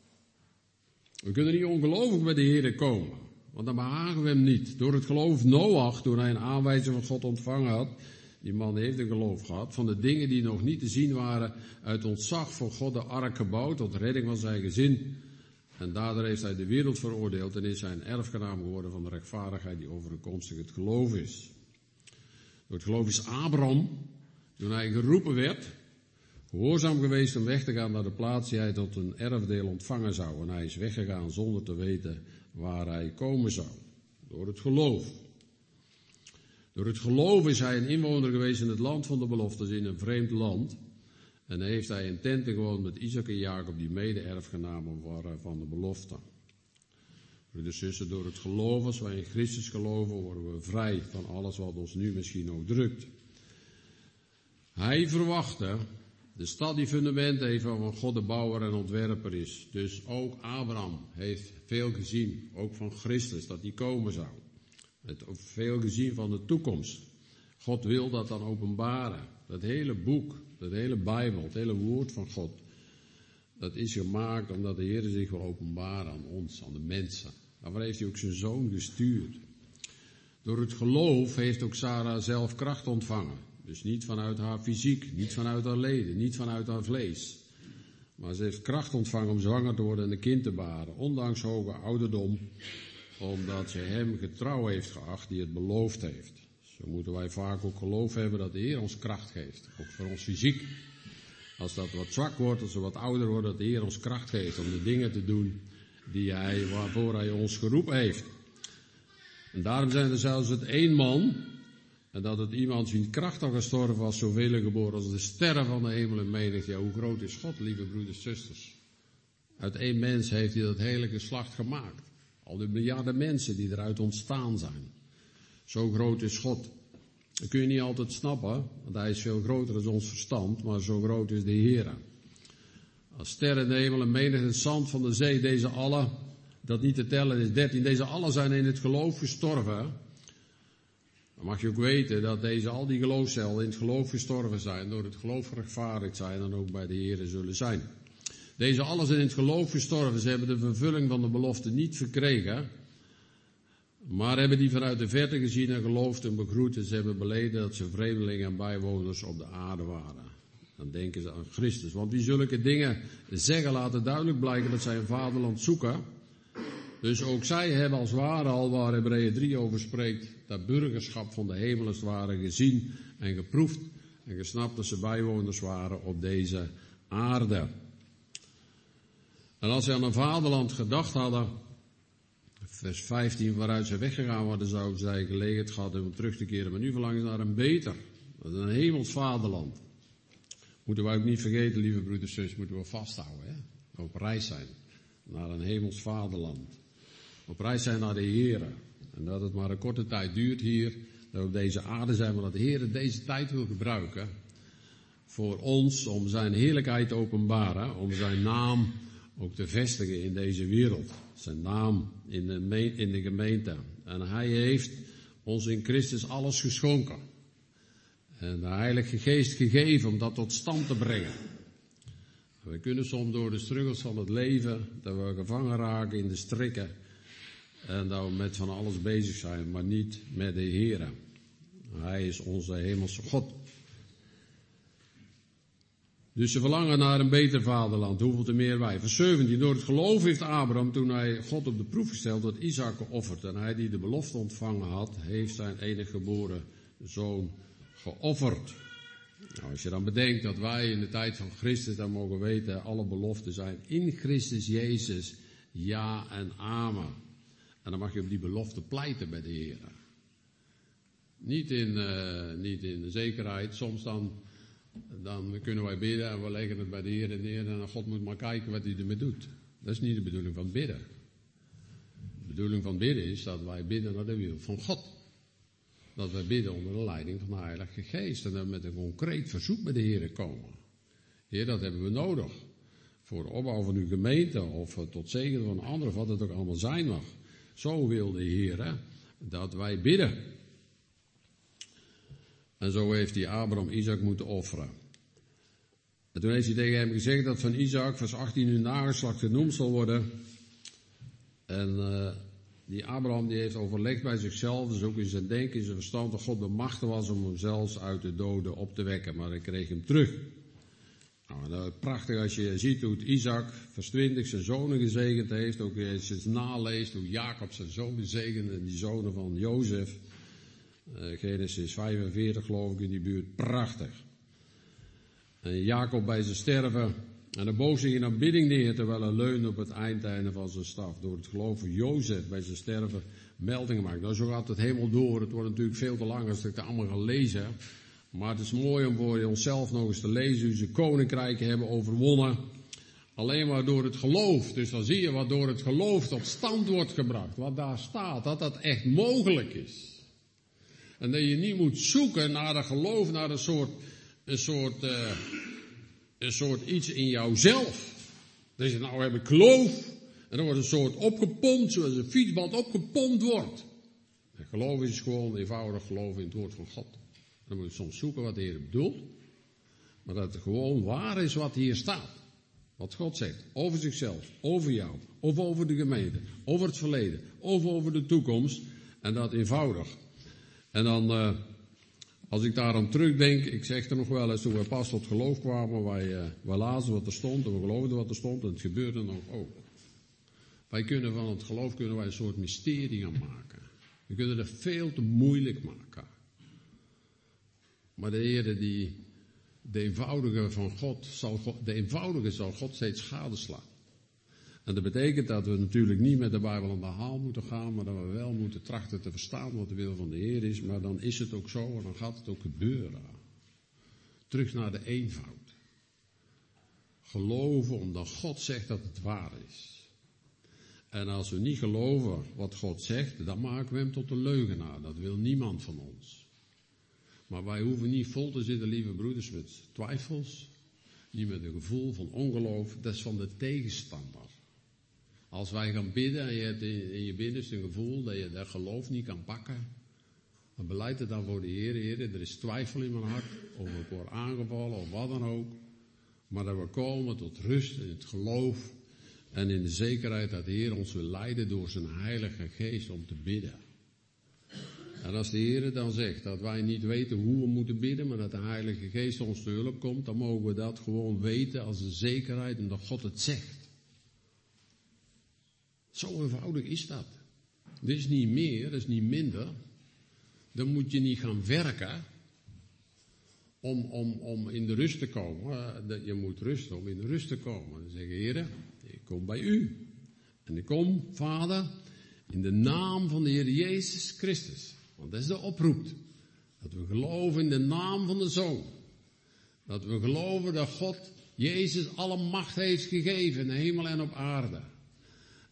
We kunnen niet ongelovig bij de Heer komen, want dan behagen we hem niet. Door het geloof Noach, toen hij een aanwijzing van God ontvangen had, die man heeft een geloof gehad, van de dingen die nog niet te zien waren, uit ontzag voor God de ark gebouwd, tot redding van zijn gezin. En daardoor heeft hij de wereld veroordeeld en is hij een erfgenaam geworden van de rechtvaardigheid die overeenkomstig het geloof is. Door het geloof is Abraham, toen hij geroepen werd, gehoorzaam geweest om weg te gaan naar de plaats die hij tot een erfdeel ontvangen zou. En hij is weggegaan zonder te weten waar hij komen zou. Door het geloof. Door het geloof is hij een inwoner geweest in het land van de beloftes, in een vreemd land. En heeft hij in tenten gewoond met Isaac en Jacob, die mede-erfgenamen waren van de belofte. Broeders en zussen, door het geloof, als wij in Christus geloven, worden we vrij van alles wat ons nu misschien ook drukt. Hij verwachtte de stad die fundamenten heeft van God de bouwer en ontwerper is. Dus ook Abraham heeft veel gezien, ook van Christus, dat hij komen zou. Het heeft veel gezien van de toekomst. God wil dat dan openbaren. Dat hele boek, dat hele Bijbel, het hele woord van God, dat is gemaakt omdat de Heer zich wil openbaren aan ons, aan de mensen. Daarvoor heeft hij ook zijn zoon gestuurd. Door het geloof heeft ook Sarah zelf kracht ontvangen. Dus niet vanuit haar fysiek, niet vanuit haar leden, niet vanuit haar vlees. Maar ze heeft kracht ontvangen om zwanger te worden en een kind te baren, ondanks hoge ouderdom, omdat ze hem getrouw heeft geacht die het beloofd heeft. Zo moeten wij vaak ook geloof hebben dat de Heer ons kracht geeft, ook voor ons fysiek. Als dat wat zwak wordt, als we wat ouder worden, dat de Heer ons kracht geeft om de dingen te doen die hij, waarvoor hij ons geroepen heeft. En daarom zijn er zelfs het één man, en dat het iemand wiens kracht al gestorven was, zoveel geboren als de sterren van de hemel en menigte. Ja, hoe groot is God, lieve broeders en zusters? Uit één mens heeft hij dat hele geslacht gemaakt. Al die miljarden mensen die eruit ontstaan zijn. Zo groot is God. Dat kun je niet altijd snappen, want hij is veel groter dan ons verstand, maar zo groot is de Heer. Als sterren in de hemel en menigte het zand van de zee, deze allen, dat niet te tellen is dertien, deze allen zijn in het geloof gestorven. Dan mag je ook weten dat deze, al die geloofscelden in het geloof gestorven zijn, door het geloof gerechtvaardigd zijn en ook bij de Heer zullen zijn. Deze allen zijn in het geloof gestorven, ze hebben de vervulling van de belofte niet verkregen, maar hebben die vanuit de verte gezien en geloofd en begroet en ze hebben beleden dat ze vreemdelingen en bijwoners op de aarde waren. Dan denken ze aan Christus, want wie zulke dingen zeggen laten duidelijk blijken dat zij een vaderland zoeken. Dus ook zij hebben als ware al, waar Hebreeën drie over spreekt, dat burgerschap van de hemel als het ware gezien en geproefd en gesnapt dat ze bijwoners waren op deze aarde. En als ze aan een vaderland gedacht hadden, vers vijftien, waaruit ze weggegaan waren, zouden zij gelegenheid gehad om terug te keren. Maar nu verlangen ze naar een beter, dat is een hemels vaderland. Moeten wij ook niet vergeten, lieve broeders en zusters, moeten we vasthouden, hè? Op reis zijn. naar een hemels vaderland. Op reis zijn naar de Heere. En dat het maar een korte tijd duurt hier, dat we op deze aarde zijn, maar dat de Heere deze tijd wil gebruiken voor ons om zijn heerlijkheid te openbaren, om zijn naam ook te vestigen in deze wereld. Zijn naam in de, in de gemeente. En hij heeft ons in Christus alles geschonken. En de Heilige Geest gegeven om dat tot stand te brengen. We kunnen soms door de struggles van het leven, dat we gevangen raken in de strikken. En dat we met van alles bezig zijn, maar niet met de Heere. Hij is onze hemelse God. Dus ze verlangen naar een beter vaderland, hoeveel te meer wij. Vers zeventien, door het geloof heeft Abraham, toen hij God op de proef gesteld, dat Isaac geofferd. En hij die de belofte ontvangen had, heeft zijn enige geboren zoon geofferd. Nou, als je dan bedenkt dat wij in de tijd van Christus, dan mogen weten, alle beloften zijn in Christus Jezus, ja en amen. En dan mag je op die belofte pleiten bij de Heer. Niet in, uh, niet in de zekerheid, soms dan... Dan kunnen wij bidden en we leggen het bij de Heer neer en God moet maar kijken wat hij ermee doet. Dat is niet de bedoeling van bidden. De bedoeling van bidden is dat wij bidden naar de wil van God. Dat wij bidden onder de leiding van de Heilige Geest en dan met een concreet verzoek bij de Heer komen. Heer, dat hebben we nodig. Voor de opbouw van uw gemeente of tot zegen van anderen, wat het ook allemaal zijn mag. Zo wil de Heer hè, dat wij bidden. En zo heeft hij Abraham Isaac moeten offeren. En toen heeft hij tegen hem gezegd dat van Isaac, vers achttien, hun nageslacht genoemd zal worden. En uh, die Abraham die heeft overlegd bij zichzelf, dus ook in zijn denken, in zijn verstand, dat God bemachtigd was om hem zelfs uit de doden op te wekken. Maar hij kreeg hem terug. Nou, dat is prachtig als je ziet hoe Isaac, vers twintig, zijn zonen gezegend heeft. Ook als je het naleest hoe Jacob zijn zonen zegende en die zonen van Jozef. Uh, Genesis vijfenveertig geloof ik in die buurt, prachtig. En Jacob bij zijn sterven en de boog zich in aanbidding neer terwijl hij leunde op het eindeinde van zijn staf. Door het geloof van Jozef bij zijn sterven meldingen maakt. Nou, zo gaat het helemaal door. Het wordt natuurlijk veel te lang als ik het allemaal ga lezen. Maar het is mooi om voor onszelf nog eens te lezen hoe ze koninkrijken hebben overwonnen. Alleen maar door het geloof. Dus dan zie je wat door het geloof tot stand wordt gebracht. Wat daar staat, dat dat echt mogelijk is. En dat je niet moet zoeken naar dat geloof, naar een soort, een soort, uh, een soort iets in jouzelf. Dat je nou heb ik geloof. En dan wordt een soort opgepompt, zoals een fietsband opgepompt wordt. En geloof is gewoon eenvoudig geloven in het woord van God. En dan moet je soms zoeken wat de Heer bedoelt. Maar dat het gewoon waar is wat hier staat. Wat God zegt. Over zichzelf, over jou, of over de gemeente, over het verleden, of over de toekomst. En dat eenvoudig. En dan, uh, als ik daar aan terugdenk, ik zeg er nog wel eens, toen we pas tot geloof kwamen, wij, uh, wij lazen wat er stond en we geloofden wat er stond en het gebeurde nog ook. Wij kunnen van het geloof kunnen wij een soort mysterie gaan maken. We kunnen het veel te moeilijk maken. Maar de Heer, die, de eenvoudige van God, zal God, de eenvoudige zal God steeds gadeslaan. En dat betekent dat we natuurlijk niet met de Bijbel aan de haal moeten gaan, maar dat we wel moeten trachten te verstaan wat de wil van de Heer is. Maar dan is het ook zo en dan gaat het ook gebeuren. Terug naar de eenvoud. Geloven omdat God zegt dat het waar is. En als we niet geloven wat God zegt, dan maken we hem tot een leugenaar. Dat wil niemand van ons. Maar wij hoeven niet vol te zitten, lieve broeders, met twijfels. Niet met een gevoel van ongeloof. Dat is van de tegenstander. Als wij gaan bidden en je hebt in je binnenste een gevoel dat je dat geloof niet kan pakken, dan beleid het dan voor de Heer. Heer, er is twijfel in mijn hart, of ik word aangevallen of wat dan ook. Maar dat we komen tot rust in het geloof en in de zekerheid dat de Heer ons wil leiden door zijn Heilige Geest om te bidden. En als de Heer dan zegt dat wij niet weten hoe we moeten bidden, maar dat de Heilige Geest ons te hulp komt, dan mogen we dat gewoon weten als een zekerheid en dat God het zegt. Zo eenvoudig is dat. Dit is niet meer, dat is niet minder. Dan moet je niet gaan werken om, om, om in de rust te komen. Je moet rusten om in de rust te komen. Dan zeggen, Heer, ik kom bij u. En ik kom, Vader, in de naam van de Heer Jezus Christus. Want dat is de oproep. Dat we geloven in de naam van de Zoon. Dat we geloven dat God Jezus alle macht heeft gegeven in de hemel en op aarde.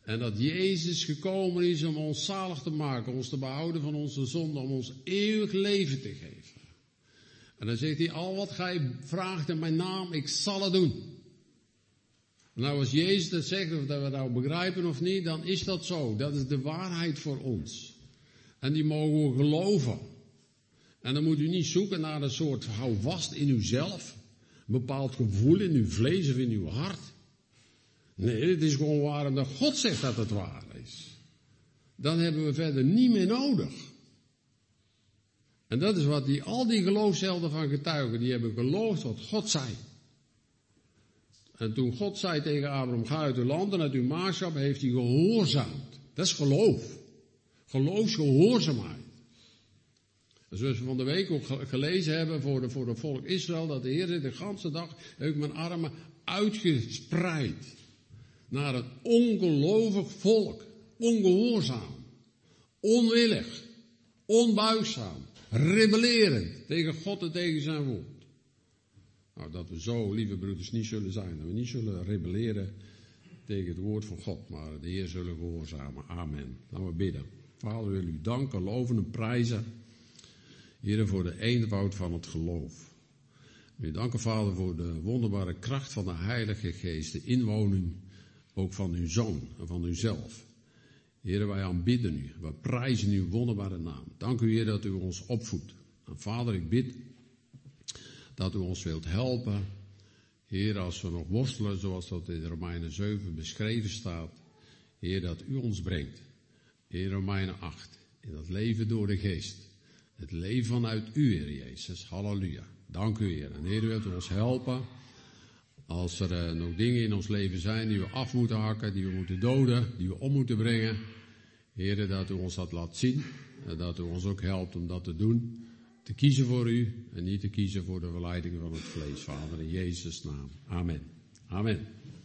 En dat Jezus gekomen is om ons zalig te maken, ons te behouden van onze zonde, om ons eeuwig leven te geven. En dan zegt hij, al wat gij vraagt in mijn naam, ik zal het doen. Nou, als Jezus dat zegt, of dat we nou begrijpen of niet, dan is dat zo. Dat is de waarheid voor ons. En die mogen we geloven. En dan moet u niet zoeken naar een soort houvast in uzelf. Een bepaald gevoel in uw vlees of in uw hart. Nee, het is gewoon waar omdat God zegt dat het waar is. Dan hebben we verder niet meer nodig. En dat is wat die, al die geloofshelden van getuigen, die hebben geloofd wat God zei. En toen God zei tegen Abraham, ga uit uw land en uit uw maagschap, heeft hij gehoorzaamd. Dat is geloof. Geloofsgehoorzaamheid. En zoals we van de week ook gelezen hebben voor de, voor het volk Israël, dat de Heer de ganse dag heeft mijn armen uitgespreid naar een ongelovig volk. Ongehoorzaam. Onwillig. Onbuigzaam. Rebellerend tegen God en tegen zijn woord. Nou, dat we zo, lieve broeders, niet zullen zijn. Dat we niet zullen rebelleren tegen het woord van God, maar de Heer zullen gehoorzamen. Amen. Laten we bidden. Vader, wil u danken, loven en prijzen. Heer, voor de eenvoud van het geloof. U danken, Vader, voor de wonderbare kracht van de Heilige Geest, de inwoning ook van uw Zoon en van uzelf. Heer, wij aanbidden u, wij prijzen uw wonderbare naam. Dank u, Heer, dat u ons opvoedt. En Vader, ik bid dat u ons wilt helpen. Heer, als we nog worstelen, zoals dat in Romeinen zeven beschreven staat. Heer, dat u ons brengt. Heer, Romeinen acht, in dat leven door de Geest. Het leven vanuit u, Heer Jezus. Halleluja. Dank u, Heer. En Heer, u wilt ons helpen. Als er uh, nog dingen in ons leven zijn die we af moeten hakken, die we moeten doden, die we om moeten brengen. Heer, dat u ons dat laat zien. En dat u ons ook helpt om dat te doen. Te kiezen voor u en niet te kiezen voor de verleidingen van het vlees. Vader, in Jezus' naam. Amen. Amen.